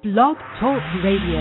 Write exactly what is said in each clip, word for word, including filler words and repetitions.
Blog Talk Radio.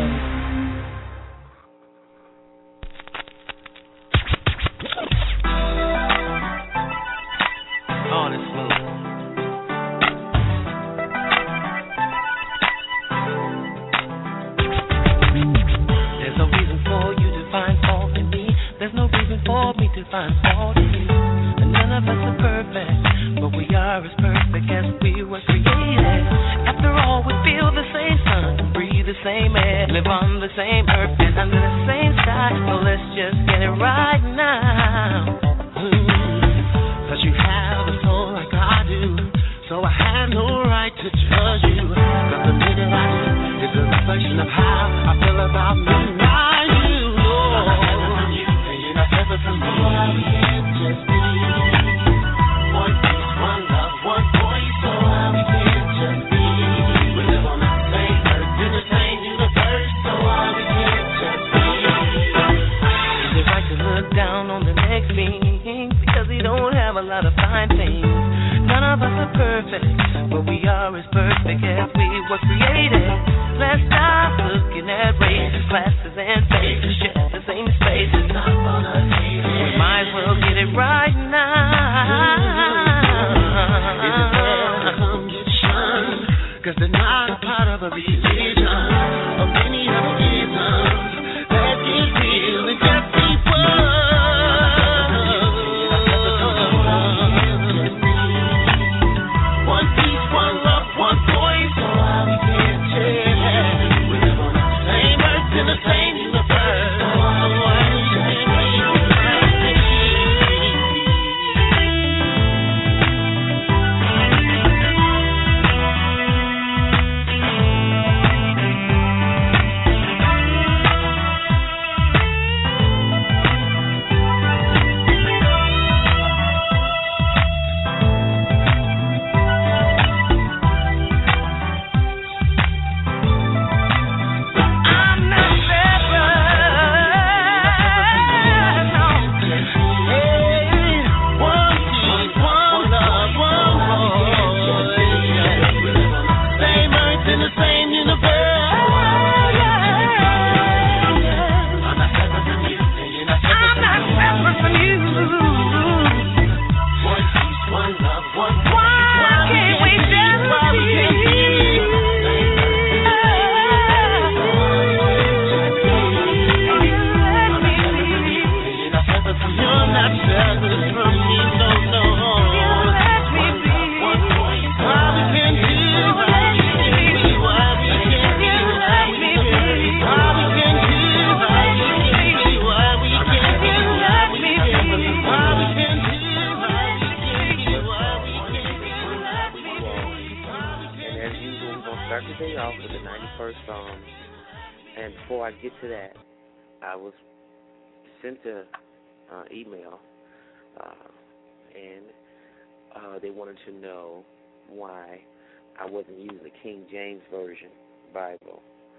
To know why I wasn't using the King James Version Bible.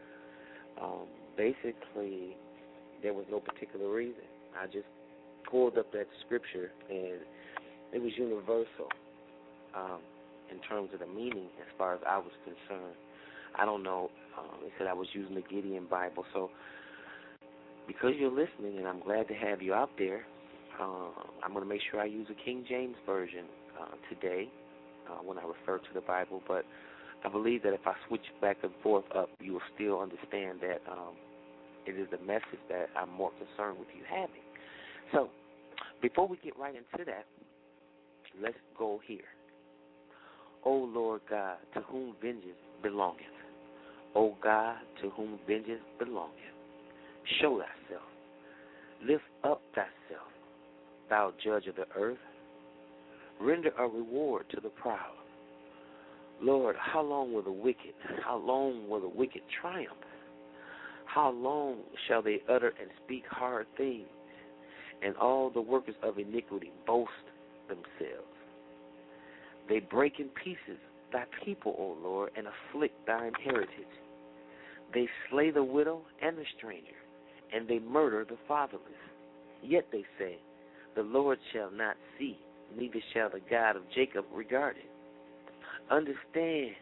Um, basically, there was no particular reason. I just pulled up that scripture, and it was universal um, in terms of the meaning as far as I was concerned. I don't know. Um, they said I was using the Gideon Bible. So because you're listening, and I'm glad to have you out there, uh, I'm going to make sure I use the King James Version Uh, today uh, when I refer to the Bible, but I believe that if I switch back and forth up, you will still understand that um, it is the message that I'm more concerned with you having. So, before we get right into that, let's go here. O Lord God, to whom vengeance belongeth. O God, to whom vengeance belongeth. Show thyself. Lift up thyself, thou judge of the earth. Render a reward to the proud. Lord, how long will the wicked, how long will the wicked triumph? How long shall they utter and speak hard things, and all the workers of iniquity boast themselves? They break in pieces thy people, O Lord, and afflict thine heritage. They slay the widow and the stranger, and they murder the fatherless. Yet they say, the Lord shall not see, neither shall the God of Jacob regard it. Understand,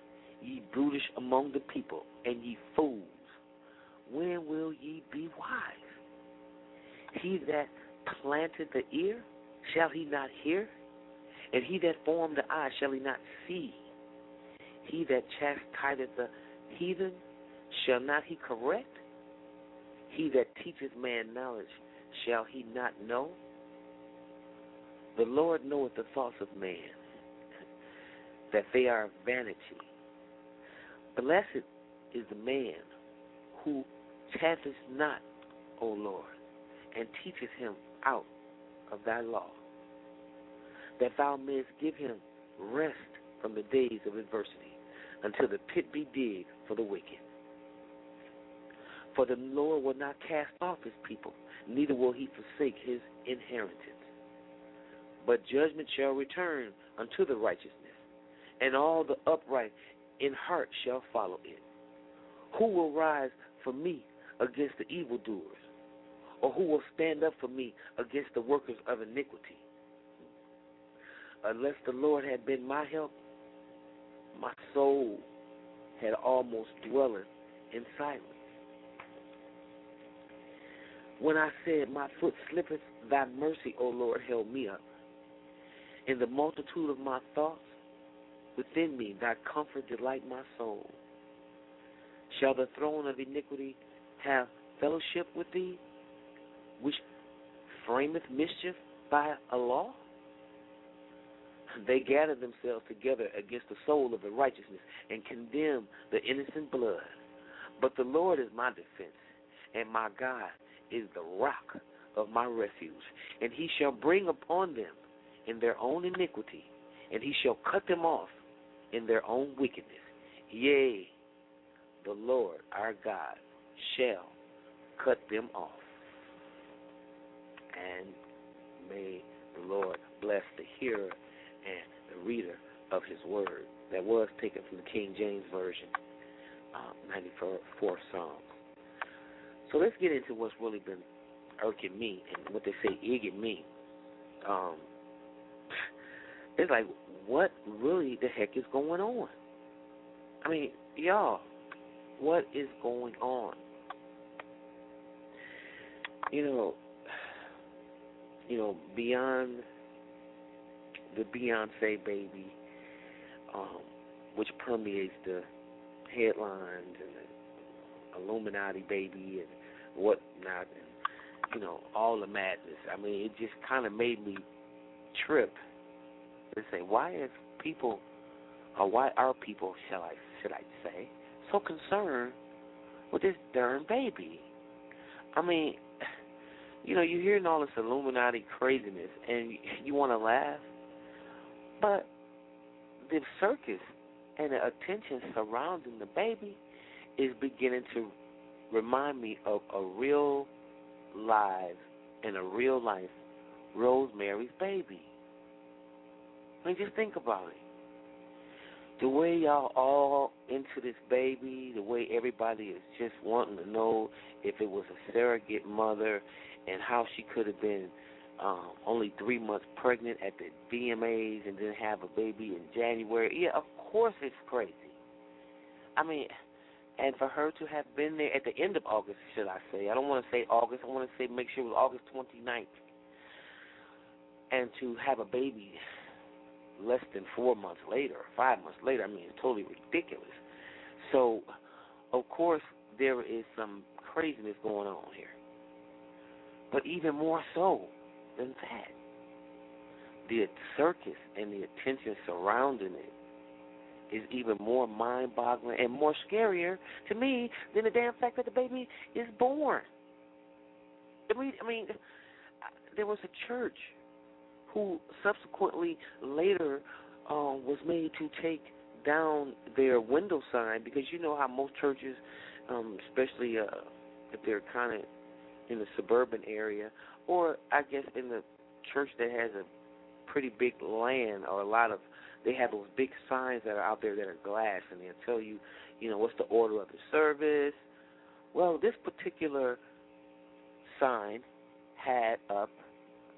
ye brutish among the people, and ye fools, when will ye be wise? He that planted the ear, shall he not hear? And he that formed the eye, shall he not see? He that chastiseth the heathen, shall not he correct? He that teacheth man knowledge, shall he not know? The Lord knoweth the thoughts of man, that they are vanity. Blessed is the man who chaffeth not, O Lord, and teacheth him out of thy law, that thou mayest give him rest from the days of adversity, until the pit be digged for the wicked. For the Lord will not cast off his people, neither will he forsake his inheritance. But judgment shall return unto the righteousness, and all the upright in heart shall follow it. Who will rise for me against the evildoers? Or who will stand up for me against the workers of iniquity? Unless the Lord had been my help, my soul had almost dwelleth in silence. When I said, my foot slippeth, thy mercy, O Lord, held me up. In the multitude of my thoughts, within me thy comfort delight my soul. Shall the throne of iniquity have fellowship with thee, which frameth mischief by a law? They gather themselves together against the soul of the righteousness, and condemn the innocent blood. But the Lord is my defense, and my God is the rock of my refuge. And he shall bring upon them in their own iniquity, and he shall cut them off in their own wickedness. Yea, the Lord our God shall cut them off. And may the Lord bless the hearer and the reader of his word. That was taken from the King James Version, um, ninety-fourth Psalm. So let's get into what's really been irking me, and what they say egging me. Um, it's like, what really the heck is going on? I mean, y'all, what is going on? You know, you know, beyond the Beyonce baby, um, which permeates the headlines, and the Illuminati baby and whatnot, and, you know, all the madness. I mean, it just kind of made me trip and say, why is people, or why are people, shall I, should I say, so concerned with this darn baby? I mean, you know, you're hearing all this Illuminati craziness, and you, you want to laugh, but the circus and the attention surrounding the baby is beginning to remind me of a real live and a real life Rosemary's Baby. I mean, just think about it. The way y'all all into this baby, the way everybody is just wanting to know if it was a surrogate mother and how she could have been um, only three months pregnant at the V M As and then have a baby in January. Yeah, of course it's crazy. I mean, and for her to have been there at the end of August, should I say. I don't want to say August. I want to say make sure it was August twenty-ninth. And to have a baby less than four months later, or five months later, I mean, it's totally ridiculous. So, of course, there is some craziness going on here. But even more so than that, the circus and the attention surrounding it is even more mind-boggling and more scarier to me than the damn fact that the baby is born. I mean, I mean, there was a church who subsequently later um, was made to take down their window sign, because you know how most churches, um, especially uh, if they're kind of in the suburban area, or I guess in the church that has a pretty big land or a lot of, they have those big signs that are out there that are glass, and they'll tell you, you know, what's the order of the service. Well, this particular sign had up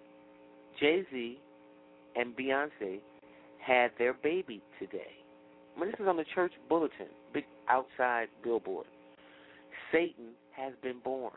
Jay-Z and Beyonce had their baby today. I mean, this is on the church bulletin, big outside billboard. Satan has been born.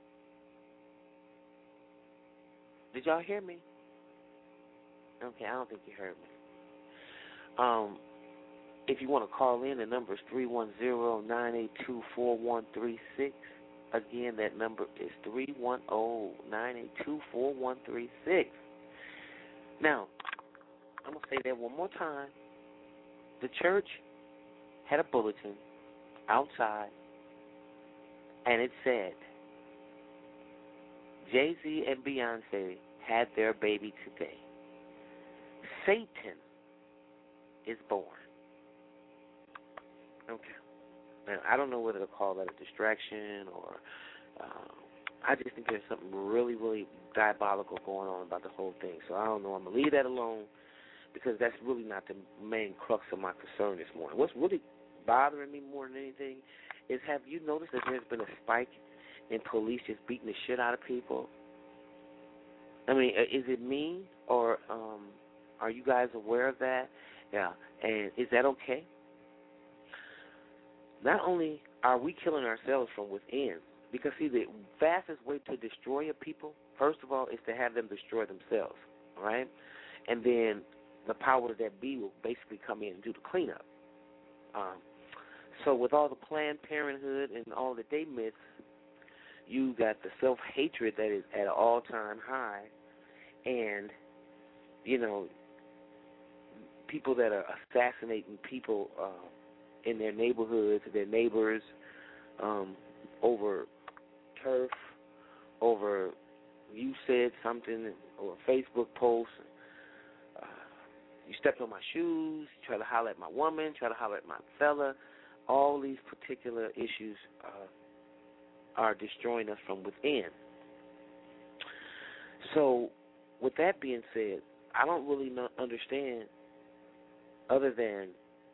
Did y'all hear me? Okay, I don't think you heard me. Um, if you want to call in, the number is three one zero, nine eight two, four one three six. Again, that number is three one zero, nine eight two, four one three six. Now, I'm going to say that one more time. The church had a bulletin outside, and it said, Jay-Z and Beyonce had their baby today. Satan is born. Okay. Now, I don't know whether to call that a distraction or uh, I just think there's something really, really diabolical going on about the whole thing. So I don't know. I'm going to leave that alone because that's really not the main crux of my concern this morning. What's really bothering me more than anything is, have you noticed that there's been a spike in police just beating the shit out of people? I mean, is it me, or um, are you guys aware of that? Yeah, and is that okay? Not only are we killing ourselves from within, because, see, the fastest way to destroy a people, first of all, is to have them destroy themselves, all right? And then the power that be will basically come in and do the cleanup. Um, so with all the Planned Parenthood and all that they miss, you got the self-hatred that is at an all-time high, and, you know, people that are assassinating people uh, in their neighborhoods, their neighbors, um, over turf, over you said something, or a Facebook post, uh, you stepped on my shoes, try to holler at my woman, try to holler at my fella. All these particular issues uh, are destroying us from within. So, with that being said, I don't really not understand, other than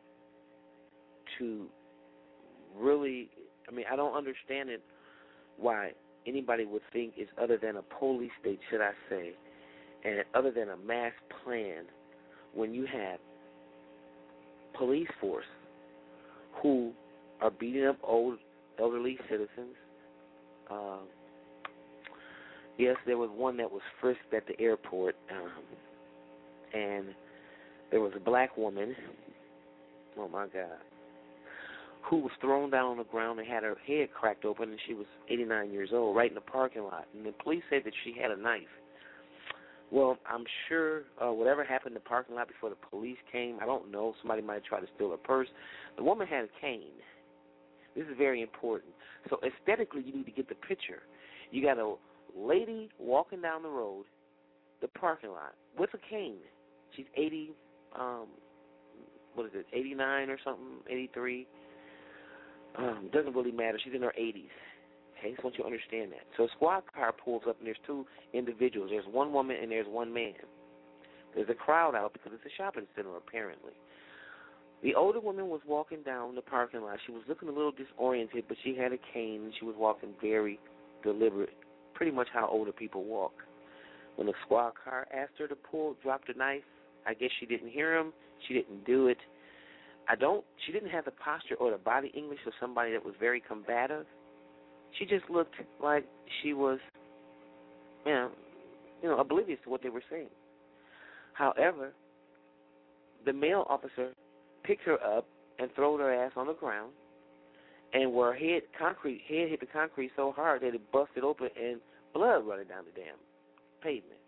to really, I mean, I don't understand it, why anybody would think it's other than a police state, should I say, and other than a mass plan, when you have police force who are beating up old elderly citizens. Uh, yes, there was one that was frisked at the airport, um, and there was a black woman, oh my God, who was thrown down on the ground and had her head cracked open, and she was eighty-nine years old, right in the parking lot. And the police said that she had a knife. Well, I'm sure uh, whatever happened in the parking lot before the police came, I don't know. Somebody might have tried to steal her purse. The woman had a cane. This is very important. So aesthetically, you need to get the picture. You got a lady walking down the road, the parking lot, with a cane. She's eighty, um, what is it, eighty-nine or something, eighty-three. Um, doesn't really matter. She's in her eighties. Okay, so I want you to understand that. So a squad car pulls up, and there's two individuals. There's one woman and there's one man. There's a crowd out because it's a shopping center, apparently. The older woman was walking down the parking lot. She was looking a little disoriented, but she had a cane, and she was walking very deliberate, pretty much how older people walk. When the squad car asked her to pull, drop the knife, I guess she didn't hear him. She didn't do it. I don't, she didn't have the posture or the body English of somebody that was very combative. She just looked like she was, you know, you know, oblivious to what they were saying. However, the male officer picked her up and threw her ass on the ground, and where her head concrete head hit the concrete so hard that it busted open and blood running down the damn pavement.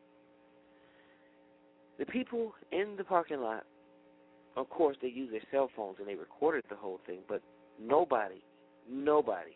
The people in the parking lot, of course, they used their cell phones and they recorded the whole thing, but nobody, nobody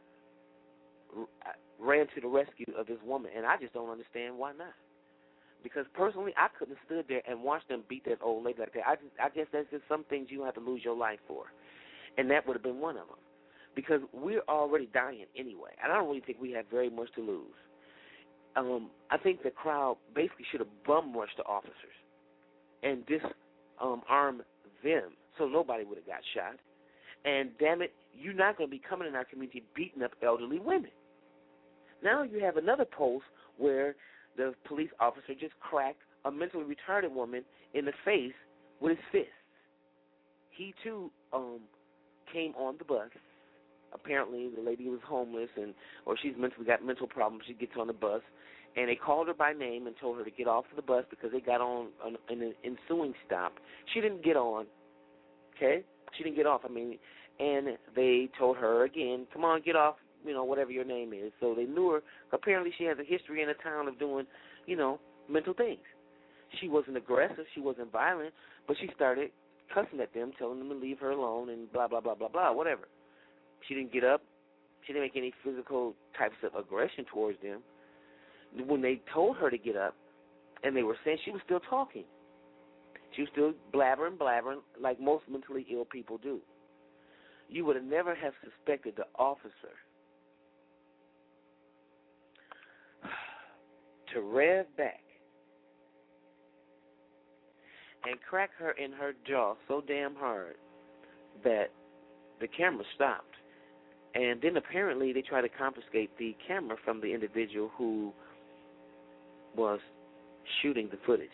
ran to the rescue of this woman, and I just don't understand why not. Because personally, I couldn't have stood there and watched them beat that old lady like that. I, just, I guess that's just some things you have to lose your life for, and that would have been one of them. Because we're already dying anyway, and I don't really think we have very much to lose. Um, I think the crowd basically should have bum rushed the officers and disarmed um, them so nobody would have got shot. And damn it, you're not going to be coming in our community beating up elderly women. Now you have another post where the police officer just cracked a mentally retarded woman in the face with his fist. he too um, came on the bus. Apparently, the lady was homeless, and or she's mentally got mental problems. She gets on the bus, and they called her by name and told her to get off of the bus because they got on an, an ensuing stop. She didn't get on. Okay, she didn't get off. I mean, and they told her again, "Come on, get off." You know, whatever your name is. So they knew her. Apparently, she has a history in the town of doing, you know, mental things. She wasn't aggressive. She wasn't violent, but she started cussing at them, telling them to leave her alone, and blah blah blah blah blah, whatever. She didn't get up. She didn't make any physical types of aggression towards them. When they told her to get up, and they were saying, she was still talking. She was still blabbering, blabbering, like most mentally ill people do. You would have never have suspected the officer to rev back and crack her in her jaw so damn hard that the camera stopped. And then apparently they tried to confiscate the camera from the individual who was shooting the footage.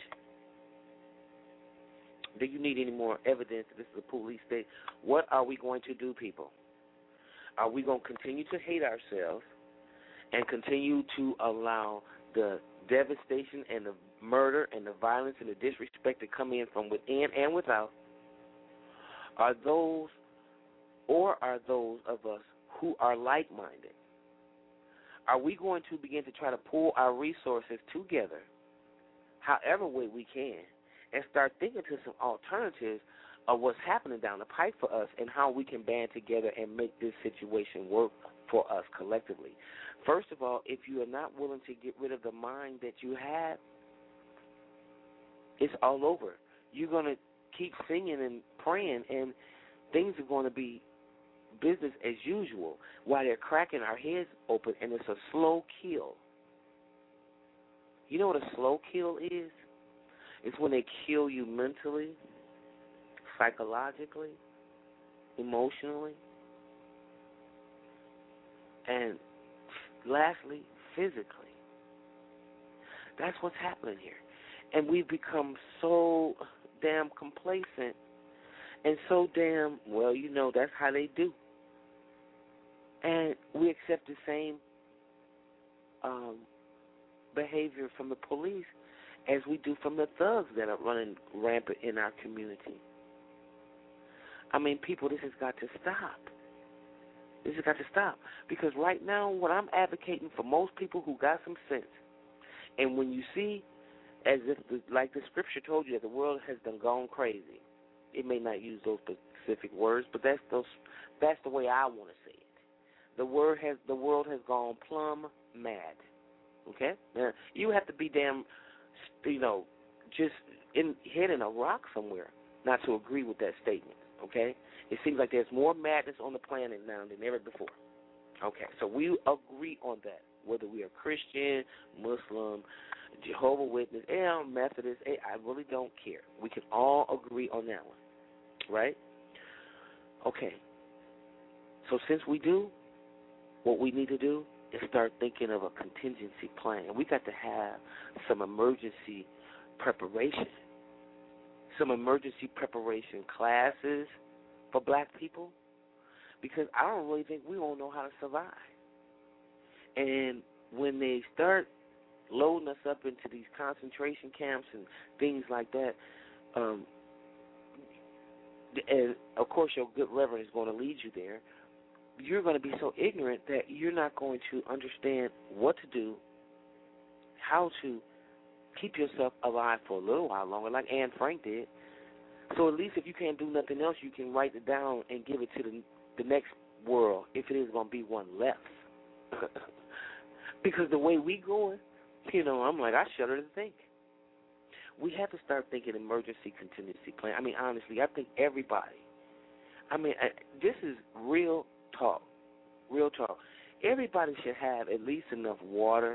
Do you need any more evidence that this is a police state? What are we going to do, people? Are we going to continue to hate ourselves and continue to allow the devastation and the murder and the violence and the disrespect to come in from within and without? Are those, or are those of us who are like-minded, are we going to begin to try to pull our resources together, however way we can, and start thinking to some alternatives of what's happening down the pipe for us and how we can band together and make this situation work for us collectively? First of all, if you are not willing to get rid of the mind that you have, it's all over. You're going to keep singing and praying, and things are going to be business as usual while they're cracking our heads open, and it's a slow kill. You know what a slow kill is? It's when they kill you mentally, psychologically, emotionally, and lastly, physically. That's what's happening here. And we've become so damn complacent and so damn, well, you know, that's how they do. And we accept the same um, behavior from the police as we do from the thugs that are running rampant in our community. I mean, people, this has got to stop. This has got to stop. Because right now, what I'm advocating for most people who got some sense, and when you see, as if, the, like the scripture told you, that the world has done gone crazy. It may not use those specific words, but that's those. That's the way I want to say it. The word has the world has gone plumb mad. Okay, now you have to be damn, you know, just in hitting a rock somewhere not to agree with that statement. Okay, it seems like there's more madness on the planet now than ever before. Okay, so we agree on that, whether we are Christian, Muslim, Jehovah's Witness, and Methodist. I really don't care. We can all agree on that one, right? Okay, so since we do, what we need to do is start thinking of a contingency plan. We got to have some emergency preparation, some emergency preparation classes for black people, because I don't really think we won't know how to survive. And when they start loading us up into these concentration camps and things like that, um, and of course your good reverend is going to lead you there, you're going to be so ignorant that you're not going to understand what to do, how to keep yourself alive for a little while longer, like Anne Frank did. So at least if you can't do nothing else, you can write it down and give it to the, the next world, if it is going to be one left. Because the way we going, you know, I'm like, I shudder to think. We have to start thinking emergency contingency plan. I mean, honestly, I think everybody, I mean, I, this is real talk, real talk. Everybody should have at least enough water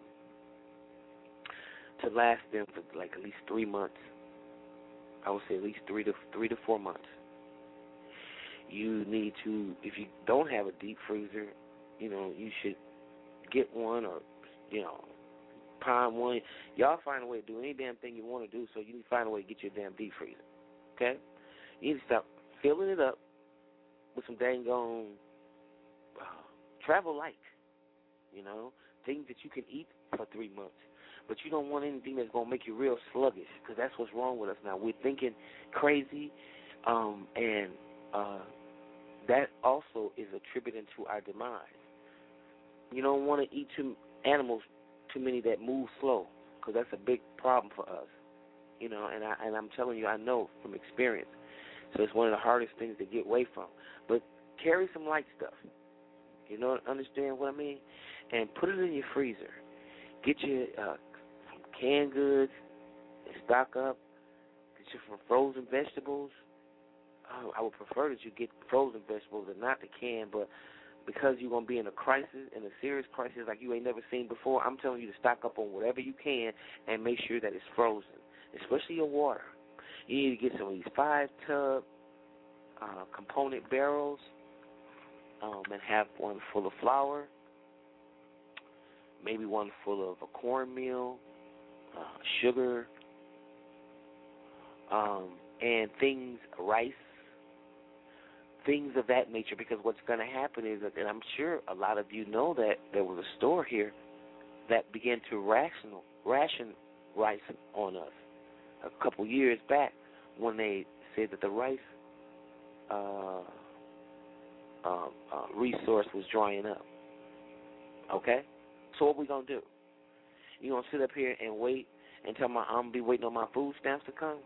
to last them for like at least three months. I would say at least three to three to four months. You need to, if you don't have a deep freezer, you know, you should get one, or, you know, prime one. Y'all find a way to do any damn thing you want to do, so you need to find a way to get your damn deep freezer, okay? You need to stop filling it up with some dang on uh, travel light, you know, things that you can eat for three months. But you don't want anything that's going to make you real sluggish, because that's what's wrong with us now. We're thinking crazy, um, and uh, that also is attributing to our demise. You don't want to eat too animals, too many that move slow, because that's a big problem for us. You know, and I and I'm telling you, I know from experience. So it's one of the hardest things to get away from. But carry some light stuff. You know, understand what I mean? And put it in your freezer. Get your uh, some canned goods and stock up. Get you some frozen vegetables. Uh, I would prefer that you get frozen vegetables and not the canned, but because you're going to be in a crisis, in a serious crisis like you ain't never seen before, I'm telling you to stock up on whatever you can and make sure that it's frozen, especially your water. You need to get some of these five-tub uh, component barrels um, and have one full of flour, maybe one full of a cornmeal, uh, sugar, um, and things, rice, things of that nature, because what's going to happen is, that, and I'm sure a lot of you know that there was a store here that began to ration, ration rice on us a couple years back when they said that the rice uh, uh, uh, resource was drying up. Okay? So what we going to do? You going to sit up here and wait until my, I'm going to be waiting on my food stamps to come?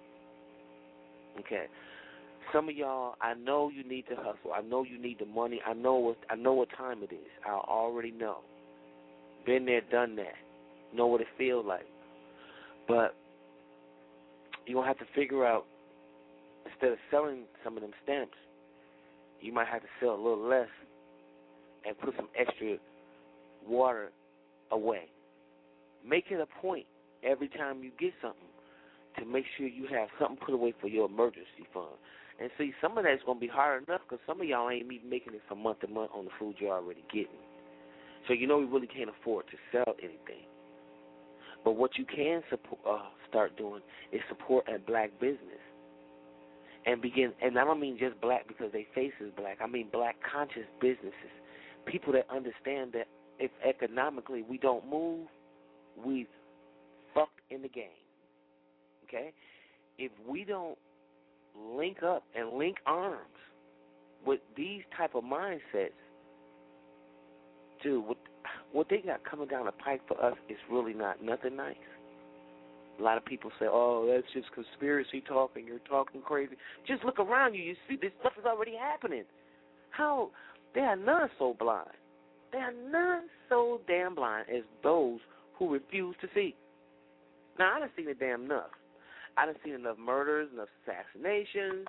Okay. Some of y'all, I know you need to hustle. I know you need the money. I know what I know what time it is. I already know. Been there, done that. Know what it feels like. But you're going to have to figure out, instead of selling some of them stamps, you might have to sell a little less and put some extra water away. Make it a point every time you get something to make sure you have something put away for your emergency fund. And see, some of that's going to be hard enough because some of y'all ain't even making it from month to month on the food you're already getting. So you know we really can't afford to sell anything. But what you can support, uh, start doing is support a black business. And begin, and I don't mean just black because their face is black. I mean black conscious businesses. People that understand that if economically we don't move, we fucked in the game. Okay? If we don't link up and link arms with these type of mindsets, dude, what, what they got coming down the pike for us is really not nothing nice. A lot of people say, oh, that's just conspiracy talk and you're talking crazy. Just look around you. You see this stuff is already happening. How? There are none so blind. There are none so damn blind as those who refuse to see. Now, I done seen it damn enough. I done seen enough murders, enough assassinations.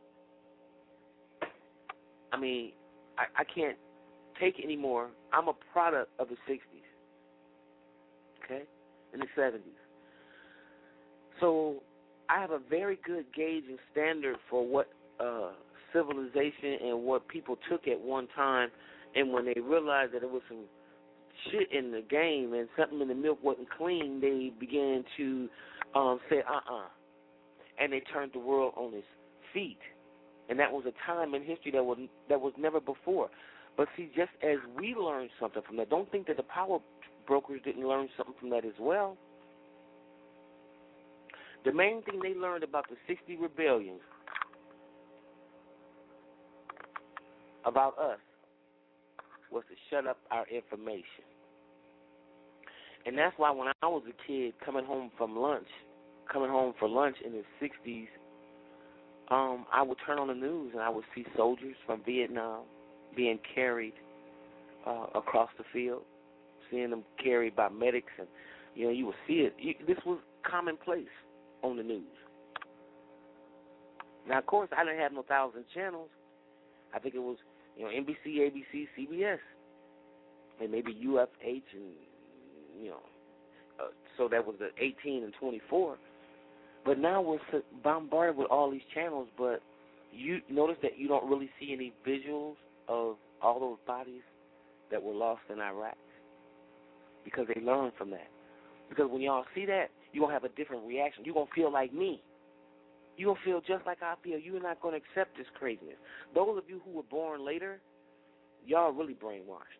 I mean, I, I can't take any more. I'm a product of the sixties, okay, and the seventies. So I have a very good gauge and standard for what uh, civilization and what people took at one time, and when they realized that there was some shit in the game and something in the milk wasn't clean, they began to um, say, uh-uh. And they turned the world on its feet. And that was a time in history that was that was never before. But see, just as we learned something from that, don't think that the power brokers didn't learn something from that as well. The main thing they learned about the sixty rebellions about us was to shut up our information. And that's why when I was a kid coming home from lunch, coming home for lunch in the sixties, um, I would turn on the news and I would see soldiers from Vietnam being carried uh, across the field, seeing them carried by medics, and you know you would see it. You, this was commonplace on the news. Now, of course, I didn't have no thousand channels. I think it was you know N B C, A B C, C B S, and maybe U F H, and you know, uh, so that was the eighteen and twenty-four. But now we're bombarded with all these channels, but you notice that you don't really see any visuals of all those bodies that were lost in Iraq because they learned from that. Because when y'all see that, you're going to have a different reaction. You're going to feel like me. You're going to feel just like I feel. You're not going to accept this craziness. Those of you who were born later, y'all really brainwashed.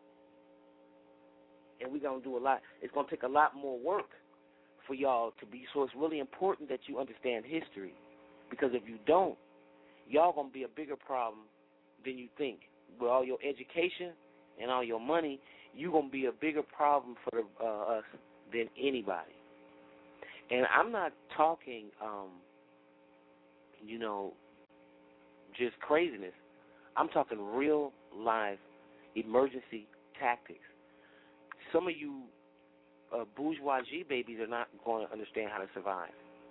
And we're going to do a lot. It's going to take a lot more work for y'all to be. So it's really important that you understand history. Because if you don't, y'all going to be a bigger problem than you think. With all your education and all your money, you're going to be a bigger problem for the, uh, us than anybody. And I'm not talking, um, you know, just craziness. I'm talking real life emergency tactics. Some of you uh, bourgeoisie babies are not going to understand how to survive.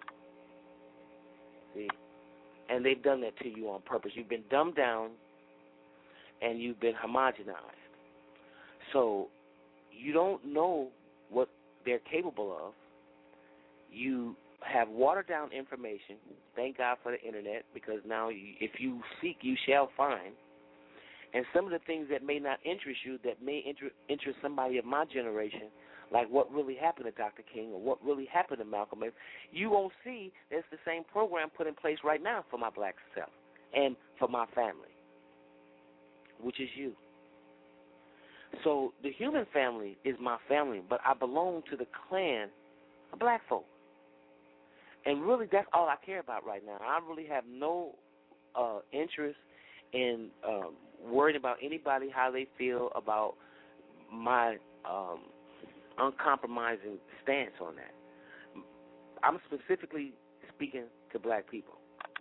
See? And they've done that to you on purpose. You've been dumbed down and you've been homogenized. So you don't know what they're capable of. You have watered down information. Thank God for the internet, because now you, if you seek, you shall find. And some of the things that may not interest you, that may inter- interest somebody of my generation, like what really happened to Doctor King or what really happened to Malcolm X, you won't see there's the same program put in place right now for my black self and for my family, which is you. So the human family is my family, but I belong to the clan of black folk. And really, that's all I care about right now. I really have no uh, interest in um, worrying about anybody, how they feel about my um, uncompromising stance on that. I'm specifically speaking to black people.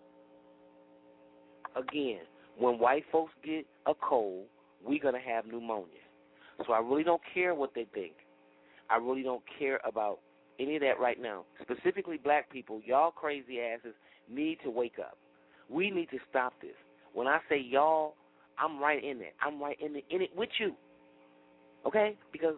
Again, when white folks get a cold, we're going to have pneumonia. So I really don't care what they think. I really don't care about any of that right now. Specifically black people, y'all crazy asses need to wake up. We need to stop this. When I say y'all, I'm right in it. I'm right in, the, in it with you, okay? Because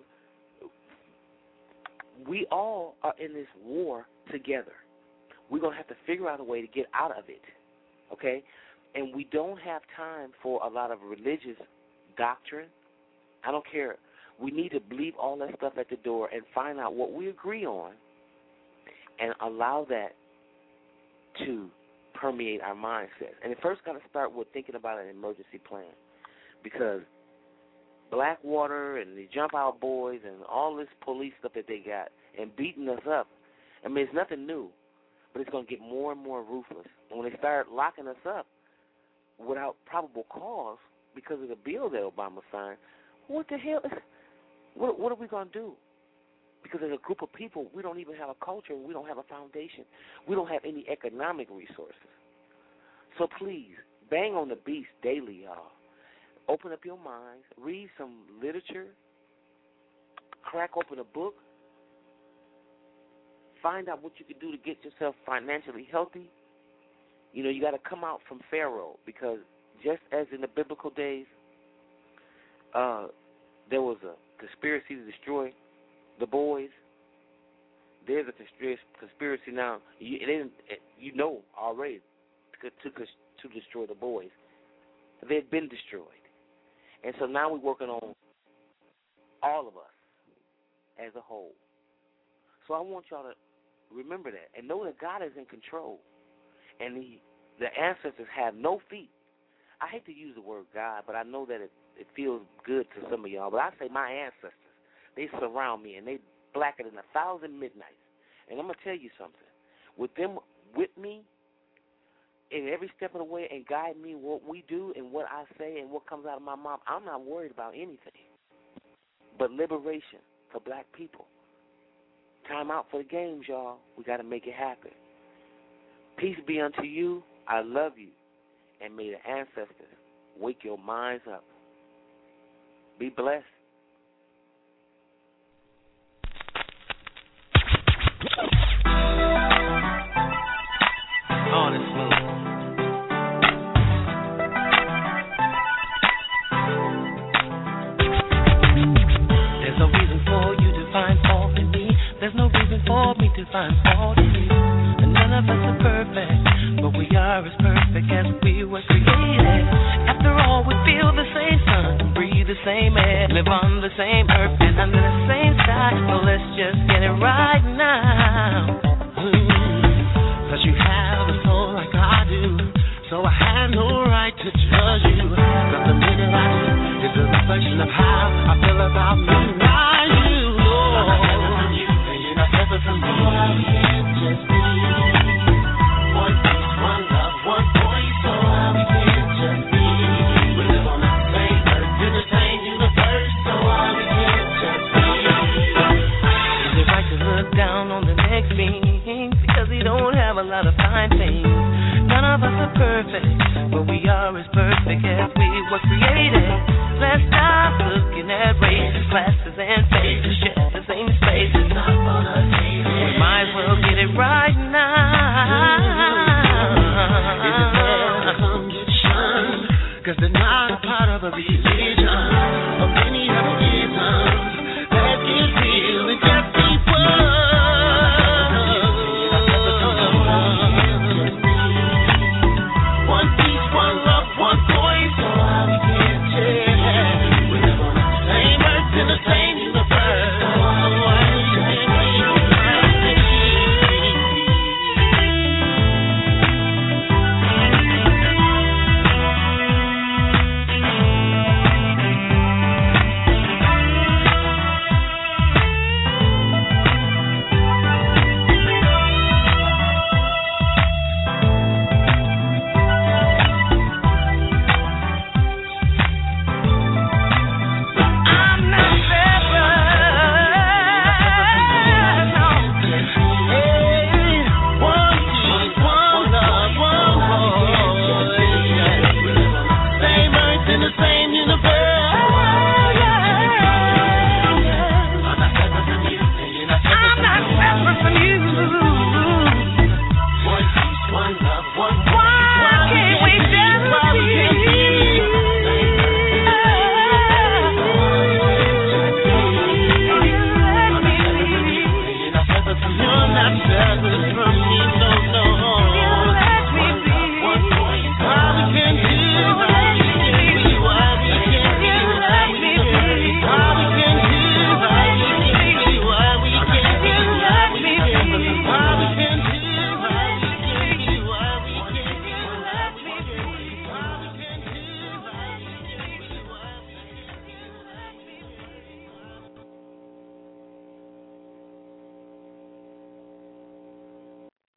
we all are in this war together. We're going to have to figure out a way to get out of it, okay? And we don't have time for a lot of religious doctrine. I don't care. We need to leave all that stuff at the door and find out what we agree on and allow that to permeate our mindsets. And it first got to start with thinking about an emergency plan, because Blackwater and the Jump Out Boys and all this police stuff that they got and beating us up, I mean, it's nothing new, but it's going to get more and more ruthless. And when they start locking us up without probable cause because of the bill that Obama signed, what the hell is, what, what are we going to do? Because as a group of people, we don't even have a culture. We don't have a foundation. We don't have any economic resources. So please, bang on the beast daily, y'all. Open up your minds. Read some literature. Crack open a book. Find out what you can do to get yourself financially healthy. You know, you got to come out from Pharaoh, because just as in the biblical days, uh, there was a conspiracy to destroy the boys. There's a conspiracy now. You, it isn't, you know already to, to to destroy the boys. They've been destroyed, and so now we're working on all of us as a whole. So I want y'all to remember that and know that God is in control, and the the ancestors have no feet. I hate to use the word God, but I know that it, it feels good to some of y'all. But I say my ancestors. They surround me, and they blacker than a thousand midnights. And I'm going to tell you something. With them with me in every step of the way and guide me what we do and what I say and what comes out of my mouth, I'm not worried about anything but liberation for black people. Time out for the games, y'all. We got to make it happen. Peace be unto you. I love you. And may the ancestors wake your minds up. Be blessed. Honestly, there's no reason for you to find fault in me. There's no reason for me to find fault in you. And none of us are perfect, but we are as perfect as we were created. After all, we feel the same sun, breathe the same air, live on the same earth and under the same sky. So let's just get it right now. Mm. Cause you have a soul about me, not you, Lord. I'm not separate from you, and you're not separate from me. Why we can't just be one piece, one love, one voice. So why we can't just be. We live on the same earth, in the same universe. So why we can't just be. Is it right to look down on the next being because he don't have a lot of fine things? None of us are perfect, but we are as perfect as we were created. Let's stop looking at races, classes, and